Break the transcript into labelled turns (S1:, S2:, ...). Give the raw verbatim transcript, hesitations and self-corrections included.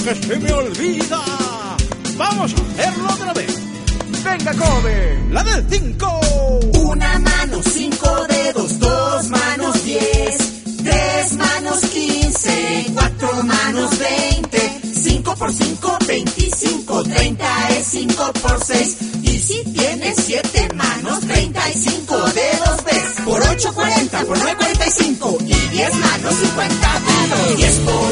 S1: que se me olvida. Vamos a hacerlo otra vez. Venga, Kobe, la del cinco.
S2: Una mano, cinco dedos, dos manos, diez, tres manos, quince, cuatro manos, veinte, cinco por cinco, veinticinco, treinta es cinco por seis. Y si tienes siete manos, treinta y cinco dedos ves. Por ocho, cuarenta, por nueve, cuarenta y cinco. Y diez manos, cincuenta dedos. diez por